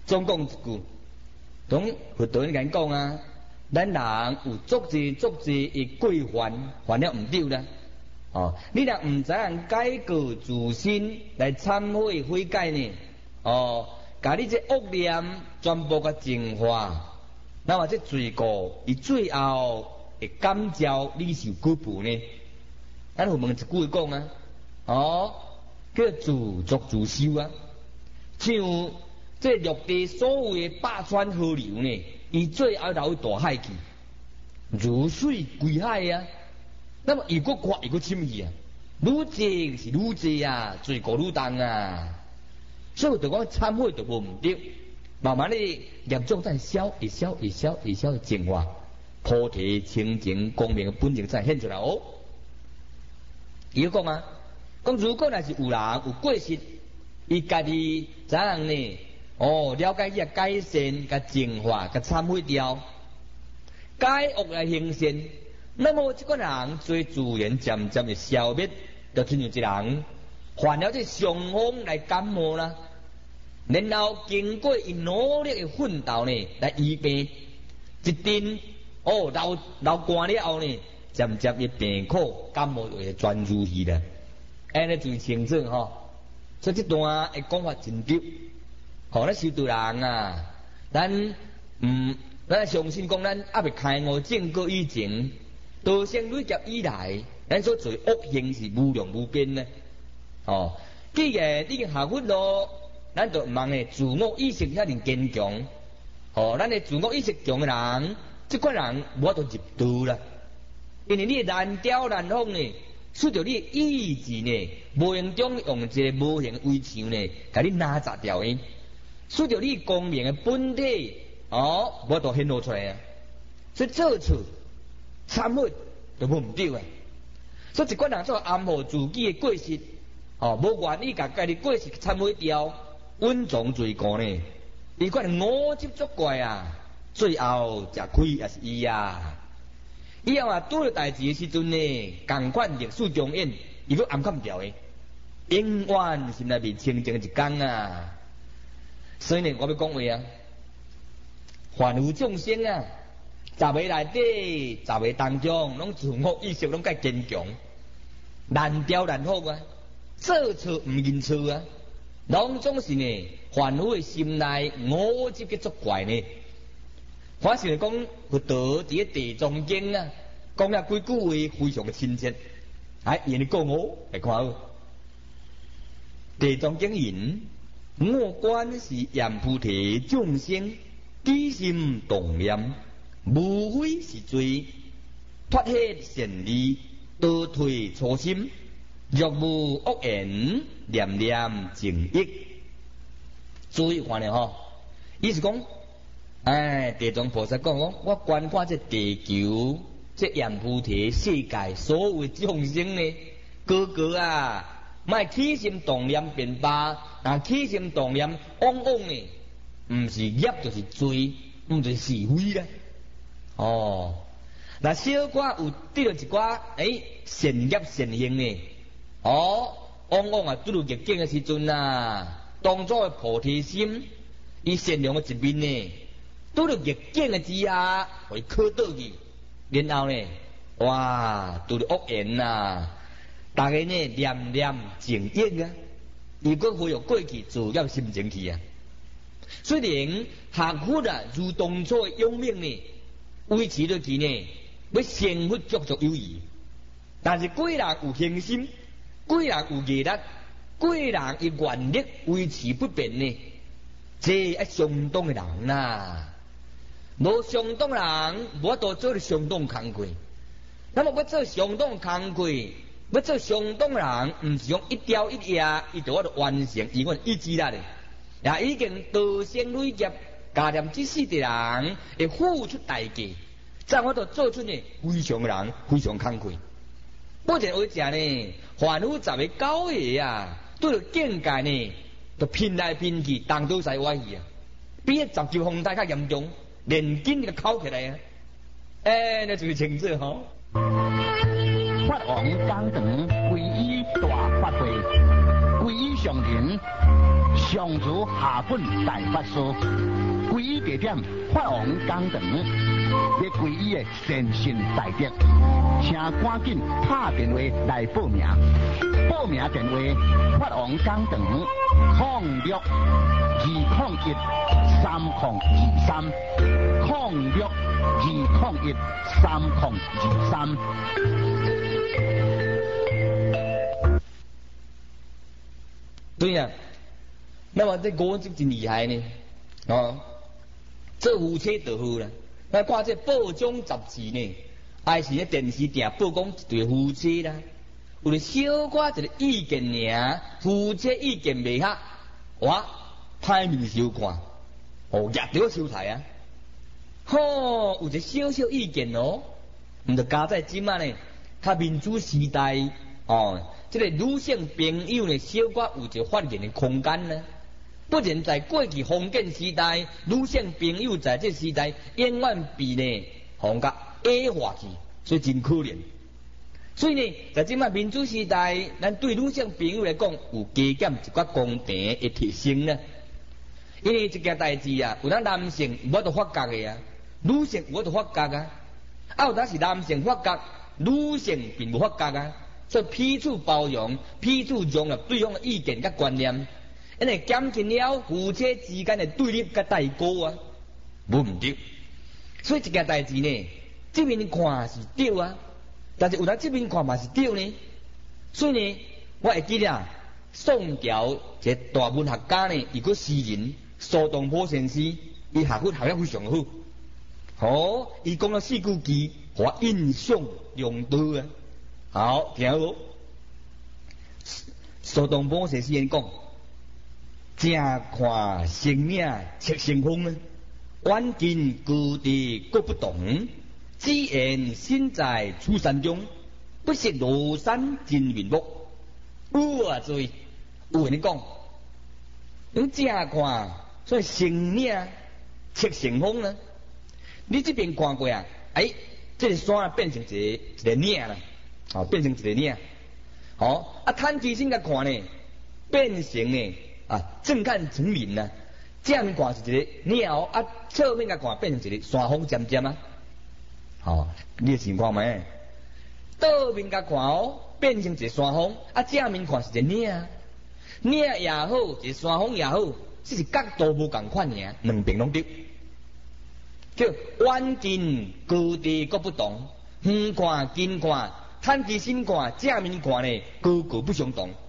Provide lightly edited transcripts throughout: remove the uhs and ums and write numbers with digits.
总讲一句，从佛道人讲讲啊，咱人有足济的过犯，犯了毋对啦。哦，你若毋知影改过自新来忏悔悔改呢？哦，甲你这恶念全部甲净化，那么这罪过，伊最后会感召你受果报呢？咱有问一句讲啊，哦，叫自作自受啊。像这陆地所有的百川河流呢，伊最后流大海去，如水归海啊。那么伊佫刮伊佫深去啊，愈济是愈济啊，罪过愈重啊。所以就讲忏悔就无毋对，慢慢的业障在消，一消净化，菩提清净光明的本性才现出来哦。伊讲啊，讲如果若是有人有过失，伊家己怎样呢？哦，了解伊改善、甲净化、甲忏悔掉，改恶来行善。那么这个人最自然渐渐的消灭，就亲像一人患了这伤风来感冒啦，然后经过伊努力的奋斗呢来医病，一阵哦流汗了后呢，渐渐的病苦感冒就会转入去啦，安尼最清楚吼。所以这段的讲法真对，吼，咱修道人啊，咱相信讲咱还未开悟正果以前。道生累劫以来，咱所做恶行是无量无边呢。哦，既然已经下佛咯，咱就毋通呢自我意识遐尼坚强。哦，咱的自我意识强的人，这款人无法度入道啦。因为你难调难放呢，随着你的意志呢，无形中用一个无形的围墙呢，甲你拉杂掉的。随着你光明的本体，哦，无法度显露出来啊。所以做错。忏悔就无毋对啊，所以一个人做暗号自己的过失，哦，无愿意甲家己过失忏悔掉，稳重罪过呢。伊可能五执作怪啊，最后吃亏也是伊啊。以后啊，拄着代志的时阵呢，共款历史重演，伊佫暗藏掉的，永远心内面清净一天啊。所以呢，我要讲话啊，凡有众生啊。十个内底，10个当中，拢自我意识拢介坚强，难调难放啊，做错毋认错啊，拢总是呢，凡夫的心内五执嘅作怪呢。反正讲佛道伫个地藏经啊，讲了几句话非常的亲切，哎，人哋讲我来看好。地藏经言：我观是阎菩提众生，起心动念。无非是罪，脱hết善利，倒退初心。若无恶言，念念净益。注意看了吼，意思讲，地藏菩萨讲我观看这地球，这阎菩提世界所有的众生呢，个啊，莫起心动念变罢，但起心动念往往呢，毋是业就是罪，毋就是是非啦。哦，那小寡有得到一寡善业善行呢，哦，往往啊拄到逆境的时阵啊，当初的菩提心，伊善良的一面呢，拄到逆境的之下，会磕倒去，然后呢，哇，拄到恶言啊，大家呢念念净益啊，伊佫恢复过去自业心情去啊。虽然学佛啊，如当初的勇猛呢。维持落去呢，要成佛足足有余。但是贵人有恒心，贵人有毅力，贵人伊愿力维持不变呢，这相当的人呐。无相当人，无法度做了相当工课。那么要做相当工课，要做相当人，毋是用一朝一夜，伊就完成伊个意志力的。也已经道生累劫。家念这世的人会付出代价，在我都做出呢非常人非常慷慨。目前为止呢，凡夫10个9个啊，对着境界呢，就拼来拼去，东倒西歪去啊，比迄10级风台较严重，连筋都扣起来啊！那就是情势吼。 法王张长皈依大法会。 皈依上庭，上主下本大法师。皈依地点：法王讲堂。要皈依的善信大德，请赶紧打电话来报名。报名电话：法王讲堂06201330230620133023。 对呀，那么这国就真厉害呢，做夫妻就好啦。咱看这报章杂志呢，还是咧电视定报讲一对夫妻啦，有咧小可一个意见尔，夫妻意见未合，哇，歹面相看，哦，夹着收台啊，有一个小小意见哦，毋着加在即仔呢，较民主时代这个女性朋友呢，小可有一个发言的空间呢。不然在过去封建时代，女性朋友在这时代永远被呢互甲矮化去，所以真可怜。所以呢，在即摆民主时代，咱对女性朋友来讲，有加减一寡公平的提升呢。因为这件代志啊，有咱男性无得发觉的啊，女性无得发觉啊。有当是男性发觉，女性并无发觉啊。所以彼此包容，彼此容纳对方的意见甲观念。因为减轻了夫妻之间的对立甲代沟啊，无毋对。所以这件代志呢，这边看是对啊，但是有人这边看嘛是对呢。所以呢，我会记得宋朝一个大文学家呢，一个诗人苏东坡先生，伊学得非常好，伊讲了四句句，我印象良多啊。好，听好。苏东坡先生讲。正看生命切成风啊，远近高低各不同。只缘身在此山中，不识庐山真面目。有啊，所以有人讲，你正看，所以生命切成风呢。你这边看过啊？这个山变成一个岭啦，变成一个岭。探基星甲看呢，变成呢。正看成岭呐，正面看是一个鸟侧面甲看变成一个山峰尖尖啊。你的情况咩？倒面甲看变成一个山峰，正面看是一个岭也好，一个山峰也好，只是角度无共款尔，两边拢对。叫远近高低各不同，远看近看，探基星看正面看呢，高高不相同。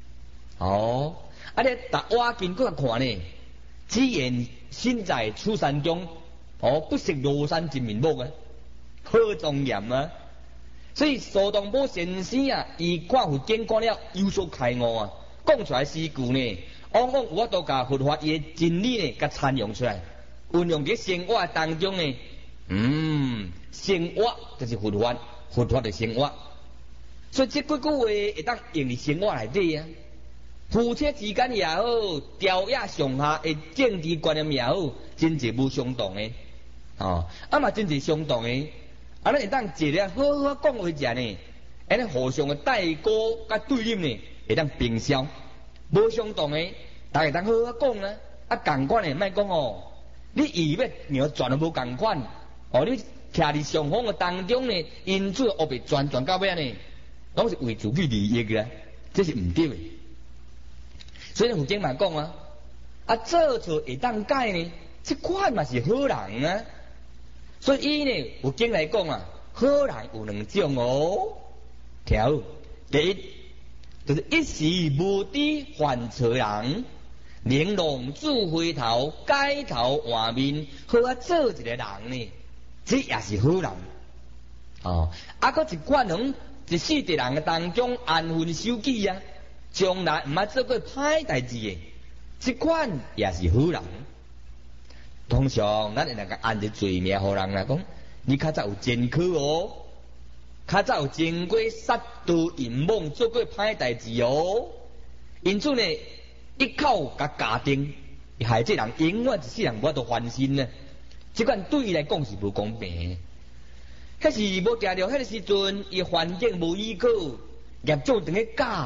你达瓦近过看呢，只缘身在此山中，不识庐山真面目啊，好庄严啊！所以苏东坡先生啊，伊看佛经看了有所开悟啊，讲出来诗句呢，往往有法度甲佛法伊的真理呢，甲参用出来，运用伫生活当中呢，生活就是佛法，佛法就是生活，所以这几句话会当用伫生活内底啊。夫妻之间也好，朝野上下的政治观念也好，真侪无相同的，嘛真侪相同的，咱会当坐咧好好讲话者呢，安尼互相的代沟甲对立呢，会当平消。无相同的，大家当好好讲啊，共款的莫讲你以为你要转都无共款，你徛伫上风的当中呢，因此学别转到尾呢，拢是为自己利益嘅，这是毋对的。所以佛经嘛讲做错会当改呢，这款嘛是好人啊。所以伊呢，佛经来讲好人有两种听好，第一就是一时无知犯错人，玲珑智慧头改头换面，好做一个人呢，这也是好人。搁一款一世的人当中安分守己啊。将来毋捌做过歹代志的，这款也是好人。通常咱会来个按着罪名互人来讲，你较早有前科较早有经过杀盗淫妄做过歹代志因此呢，一口甲家庭，害这人永远一世人无法度翻身呢。这款对伊来讲是无公平的。迄是无定着迄个时阵，伊环境无依靠，业种等于假。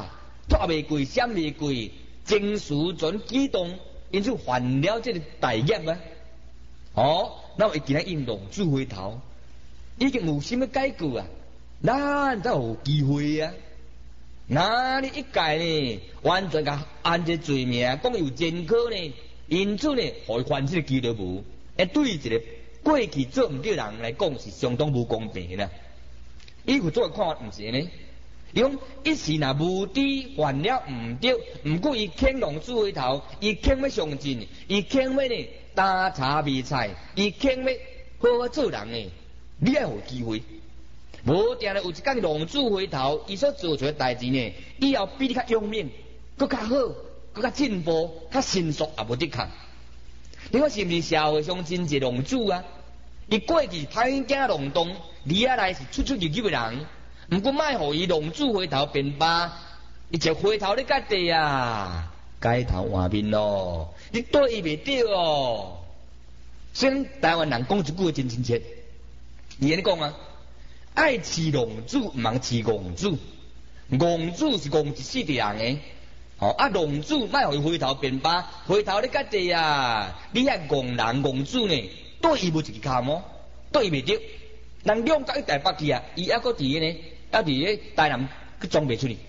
拖袂过，闪袂过，情绪全启动，因此犯了这个大业啊！哦，那么今日应龙珠回头，已经无心要解决啊，咱才有机会啊！那你一概呢，完全甲按这罪名讲有前科呢，因此呢，互伊犯这个机会无，对一个过去做唔对人来讲是相当无公平的。伊有做看法唔是呢？伊讲一时若无知犯了唔对，毋过伊肯龙珠回头，伊肯要上进，伊肯要呢打茶卖菜，伊肯要好好做人呢，你要有机会。无定咧有一天龙珠回头，伊所做出的代志呢，以后比你较勇猛，搁较好，搁较进步，较迅速也无得空。你看是毋是社会上真一个龙珠啊？伊过去歹惊龙洞，里下来是出出入入的人，毋过卖互伊龙珠回头变吧，伊就回头咧家己啊，改头换面咯，你对伊袂对哦。虽然台湾人讲一句话真亲切，伊安尼讲啊。爱饲龙主，毋通饲公主。公主是公一世的人诶，龙主莫互伊回头变吧，回头你家己啊！你遐公人公主呢，对伊无一个骹毛，对伊袂着。人两到一台北去啊，伊还搁伫呢，还伫咧台南去装袂出去。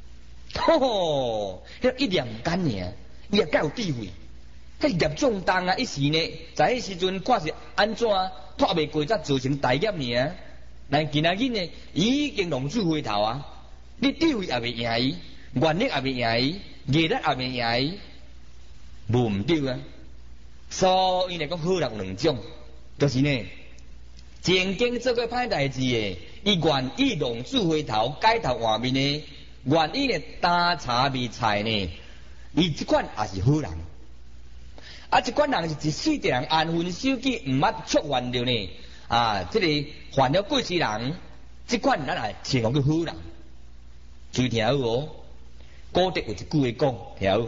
迄一念间尔，伊也介有智慧，迄业重重啊！一时呢，在迄时阵看是安怎拖袂过，才造成大业尔。但今仔日呢，已经龙主回头啊！你智慧也袂赢伊，原力也袂赢伊，艺力也袂赢伊，无毋对啊！所以来讲，好人两种，就是呢，曾经做过歹代志的，伊愿意龙主回头，改头换面的，愿意呢打茶卖菜呢，伊即款也是好人。啊，即款人是一世的人安分守己，毋捌触犯着呢。这个犯了过世人，即款咱来形容叫好人。注意听好哦，古德有一句话讲，听好，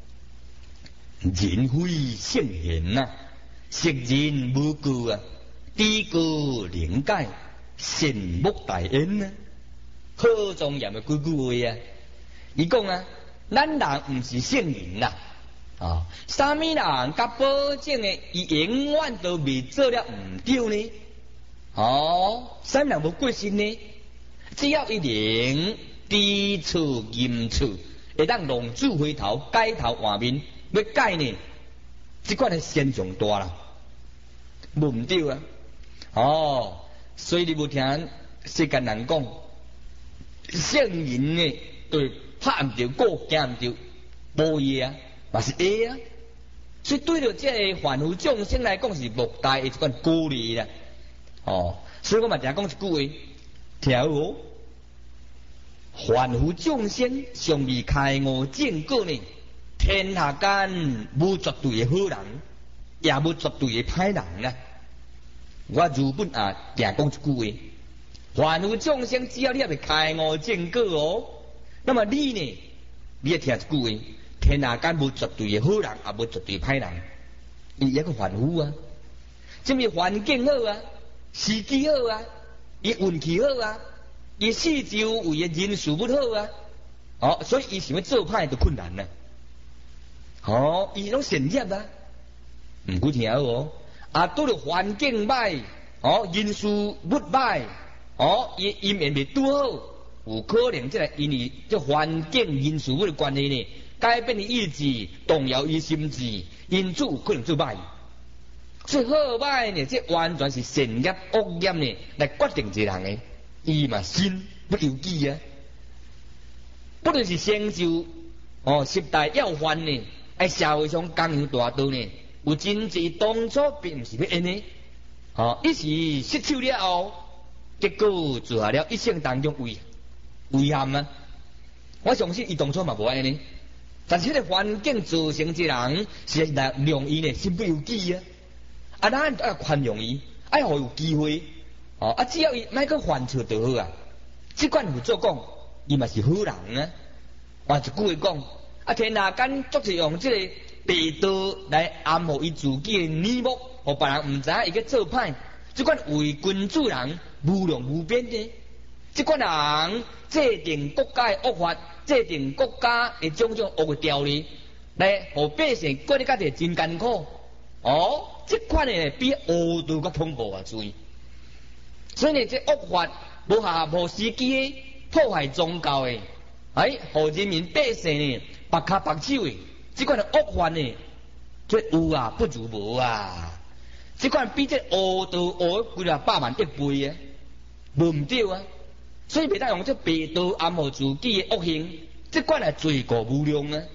人非圣贤呐，识人无过啊，知过能改，善莫大焉啊，好庄严的几句话啊。伊讲啊，咱人毋是圣人呐。啥物人甲保证的，伊永远都未做了毋对呢？啥物人无过身呢？只要伊能知错认错，会当龙主回头，改头换面，要改呢？即款的现象大啦，无毋对啊！所以你无听世间人讲，圣人呢，对拍毋着鼓，行毋着无业啊！嘛是会啊，所以对着这个凡夫众生来讲是莫大的一款鼓励啦。所以我嘛常讲一句话，听好，凡夫众生尚未开悟正果呢，天下间无绝对的好人，也无绝对的歹人啊。我如本常讲一句话，凡夫众生只要你还未开悟正果哦，那么你呢，你要听一句话。天下间无绝对的好人，也无绝对歹人，伊一个凡夫啊，即是环境好啊，时机好啊，伊运气好啊，伊四周围的人事物好啊，所以伊想要做歹就困难啊。伊拢善业啊，毋过听好拄着环境歹，人事物歹，伊面未拄好，有可能即个因为这环境人事物的关系呢。改变伊意志，动摇伊心智，因此有可能做歹。所以好歹呢，这完全是善业恶业呢来决定一个人的，伊嘛心不由己啊。不论是成就十大要犯呢，喺社会上工人大道呢，有真济当初并唔是要安尼，一时失手了后，结果做下了一生当中遗憾啊。我相信伊当初嘛无安尼。但是这个环境造成一人是来容易呢，心不由己啊！咱要宽容伊，爱互有机会只要伊莫去犯错就好啊。即款有做讲，伊嘛是好人啊。换一句话讲，天下间足是用这个地道来暗护伊自己的耳目，互别人毋知影伊去做歹。即款为君主人无量无边的，即款人制定国家的恶法。 制定国家的种种恶的条例，来互百姓过得家己真艰苦。哦，这款的比恶道较恐怖啊！注意，所以呢，这恶法无下无时机的破坏宗教的，互人民百姓呢白脚白手的，这款的恶法呢，这有啊不如无啊。这款比这恶道恶几啊百万亿倍啊，无唔对啊。所以袂当用这白道暗号自己的恶行，这款系罪过无量啊！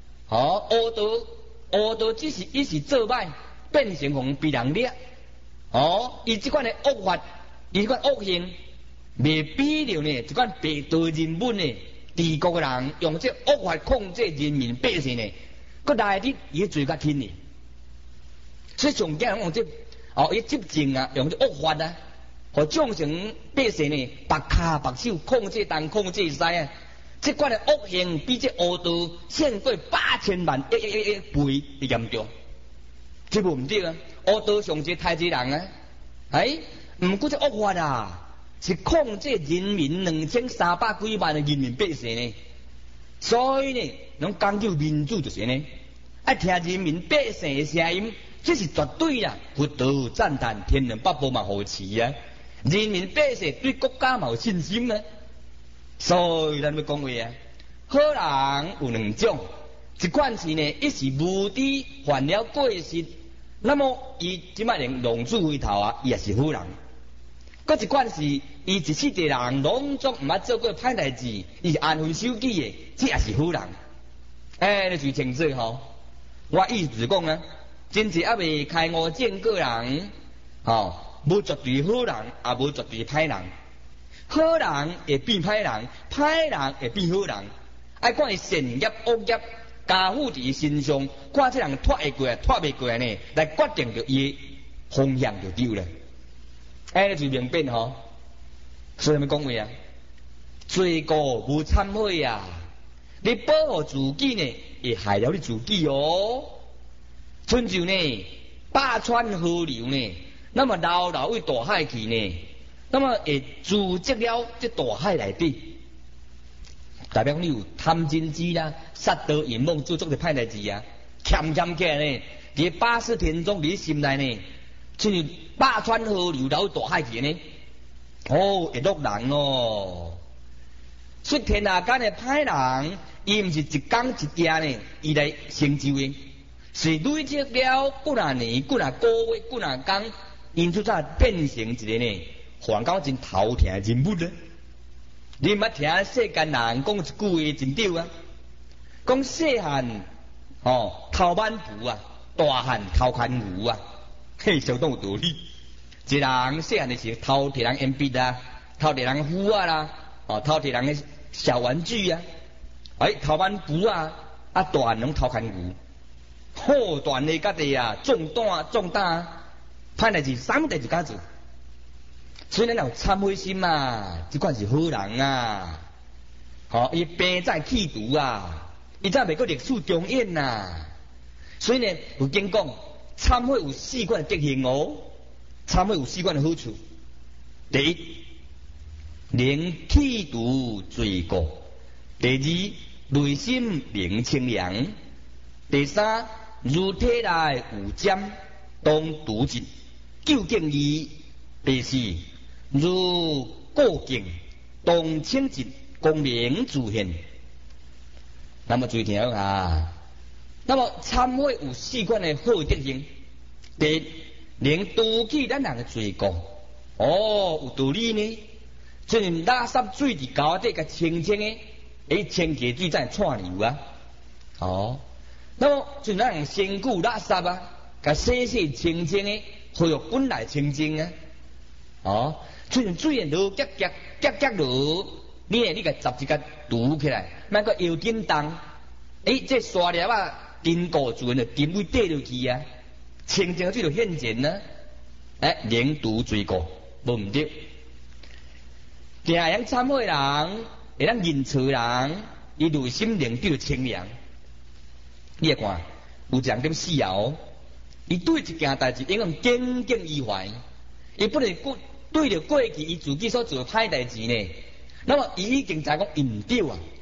恶道只是一时做歹，变成互被人掠。伊这款的恶法，伊这款恶行，未比了呢。这款白道人本呢，治国的人用这恶法控制人民百姓呢，佮来日伊罪较轻呢。所以上惊人用这伊执政啊，用这恶法啊。互众生百姓呢，白脚白手控制东控制西啊！这款的恶行比这恶道现过8000万亿倍严重，这无唔对啊！恶道上济太济人啊，毋过这恶法啊，是控制人民2300几万的人民百姓呢。所以呢，拢讲究民主就是呢，听人民百姓的声音，这是绝对啦！佛道赞叹，天人八部嘛护持啊！人民百姓对国家嘛有信心呢，所以咱要讲话啊。好人有两种，一款是呢一时无知犯了过失，那么伊即摆连浪子回头啊，伊也是好人；搁一款是伊一世的人拢总毋捌做过歹代志，伊是安分守己的，这也是好人。你最清楚吼。我意思是讲啊，真是还未开悟见过人，无绝对好人，也无绝对歹人。好人会变歹人，歹人会变好人。爱看伊善业恶业加附伫伊身上，看这人脱会过来，脱袂过来呢，来决定着伊方向就对了。你就明白吼。所以咪讲话啊，罪过无忏悔啊！你保护自己呢，会害了你自己哦。春就呢，百川河流呢。那么流为大海去呢？那么会注积了这大海内底，代表你有贪嗔痴啦、杀盗淫妄做足个歹代志啊，欠起来呢，伫八识田中伫心内呢，亲像百川河流流大海去呢，会落人哦。所以天下间的歹人，伊毋是一天一夜呢，伊来成就的，是累积了几若年、几若个月、几若工。因此才变成一个呢，环境真头疼的人物呢。你毋捌听世间人讲一句话真对啊，讲细汉头挽布啊，大汉头牵牛啊，相当有道理。一人细汉的时候头摕人鉛笔啊，头摕人斧啊啦，头摕人的小玩具啊，头挽布啊，大汉拢头牵牛，好大的家己啊，壮胆。歹代志，啥物代志敢做？所以咱有忏悔心啊，这款是好人啊。伊病在气毒啊，伊才袂过历史重演呐。所以呢，有经讲，忏悔有4款的德行哦。忏悔有4款的好处。第一，能气毒罪过；第二，内心明清凉；第三，如体内有针，当毒疾。究竟义，第四，如过境，当清净，光明自现。那么注意听啊，那么忏悔有4款的好德行。第一，能除去咱人的罪过。有道理呢。就像垃圾水伫沟底甲清清的，清洁水才串流啊。那么就咱人身躯垃圾啊，甲洗清清的。恢复本来清净啊！就像水落夹落，你甲十字架堵起来，莫个摇叮当，这沙粒啊，沉固住就沉位跌落去啊，清净水就现前啊！能除罪过，无毋对。定样忏悔人，会当认错人，伊内心灵就清凉。你来看，有2点4哦。伊对一件代志，应该耿耿于怀，伊不能对着过去伊自己所做歹代志呢。那么伊已经知讲伊毋对啊，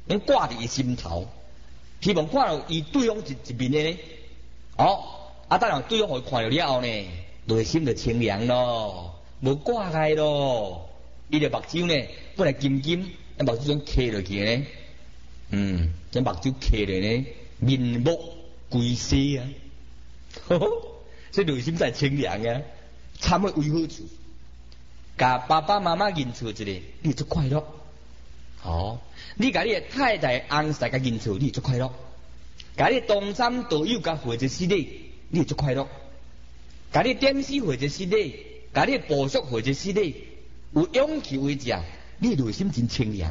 拢挂伫伊心头，希望看到伊对方一面的呢。等然对方互看到了后呢，内心就清凉咯，无挂碍咯。伊个目睭呢，本来金金，目睭种磕落去呢，这目睭磕落呢，面目归西啊，所以内心才清凉啊。参会为好处，甲爸爸妈妈认错一个，你足快乐。你甲你的太太翁婿甲认错，你足快乐。甲你同参道友甲会一失礼，你足快乐。甲你点师会一失礼，甲你部属会一失礼，有勇气为者，你内心真清凉。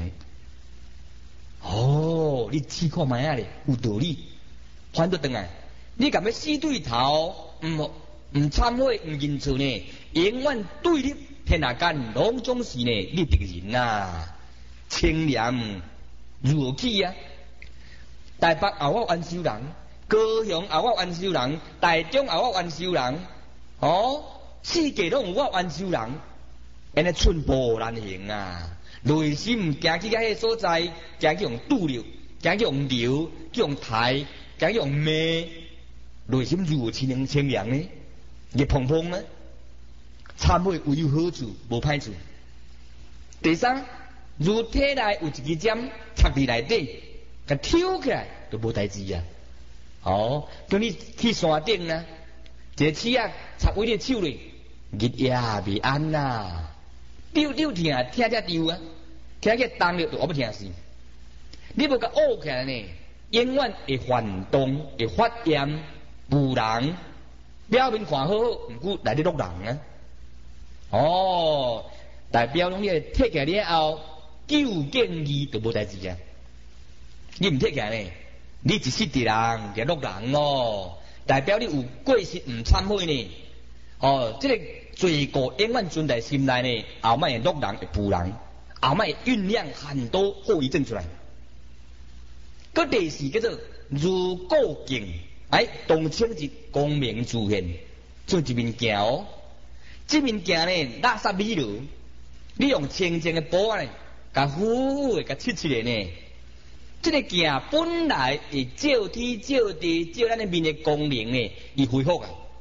你试看卖啊咧，有道理。反倒转来，你甲要死对头，唔忏悔，唔认错呢，永远对立天下间，拢总是呢你敌人啊，清凉如起啊！台北也有元首人，高雄也有元首人，台中也有元首人，世界拢有元首人，安尼寸步难行啊！内心行去到迄个所在，行去用拄着，行去用流，去用抬，行去用骂，内心如何清凉呢？热碰碰呢？忏悔有有好处，无歹处。第三，如体内有一支针插伫内底，甲抽起来就无代志啊。叫你去山顶啊，一个刺啊插位你手里，日夜未安呐，丢疼，听只丢啊，听起动了就我要听死。你要甲拗起来呢，永远会反动，会发炎，不人。表面看好好，毋过内底落人啊！代表拢你摕起来了后，究竟义就无代志啊！你唔摕起来呢，你一世敌人就落人咯。代表你有过失唔忏悔呢，这个罪过永远存在心内呢，后摆会落人会负人，后摆会酝酿很多后遗症出来。个第四叫做如果境。当清日光明自现，做一面镜这面镜呢，垃圾米路，你用清净的布呢，甲呼的甲切的呢，这个镜本来会照天照地照咱的面的光明呢，伊恢复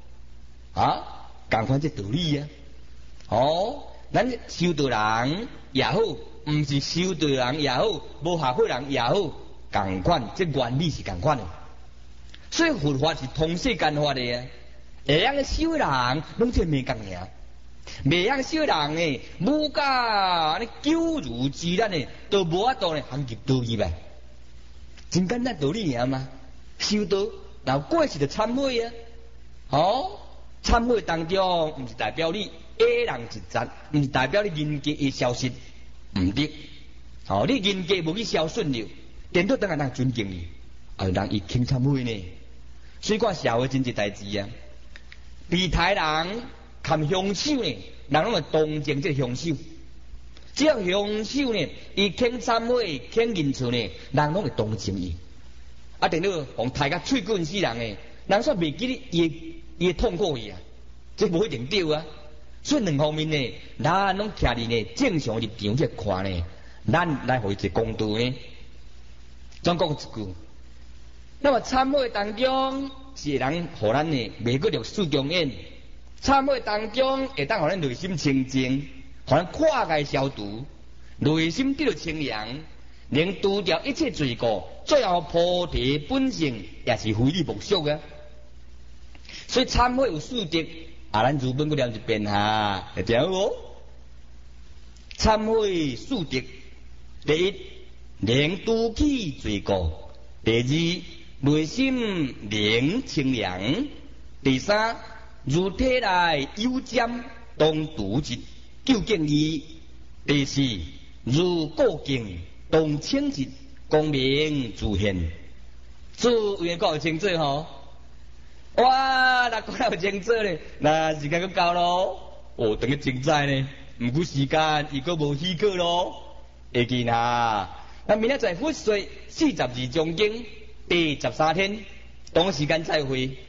同款这道理啊。咱修道人也好，唔是修道人也好，无学会人也好，同款这原理是同款的。所以佛法是通世间法的啊，会晓修的人拢这没共尔，未晓修的人呢，武甲安尼久如自然的，都无法度呢行入道义呗。真简单道理尔嘛，修道然后过去就忏悔啊。忏悔当中唔是代表你恶人一杂，唔是代表你人格会消失，唔得。你人格无去消损了，颠倒当然人尊敬你，人伊轻忏悔呢。所以讲社会真一代志啊，被害人看凶手呢，人拢会同情这个凶手。只要凶手呢，伊肯忏悔、肯认错呢，人拢会同情伊。等到互杀甲喙滚死人呢，人煞袂记伊痛苦去啊，这无一定对啊。所以两方面呢，咱拢徛伫呢正常立场去看呢，咱来互伊一个公道呢。总讲一句。那么忏悔当中是人互咱呢袂搁着四中眼，忏悔当中会当互咱内心清净，互咱跨界消除，内心得到清凉，能除掉一切罪过，最后菩提本性也是非你莫属啊。所以忏悔有四德，咱如本搁念一遍哈，会听无？忏悔四德，第一，能除去罪过；第二，内心能清凉。第三，如体内有针，当除之，究竟义。第四，如过境，当清日，光明自现。诸位讲有清楚吼？哇，那讲有清楚咧，那时间够够咯。等于精彩呢，毋过时间伊个无许可咯。会记啦，那明仔载佛说42章经。第13天，同时间再会。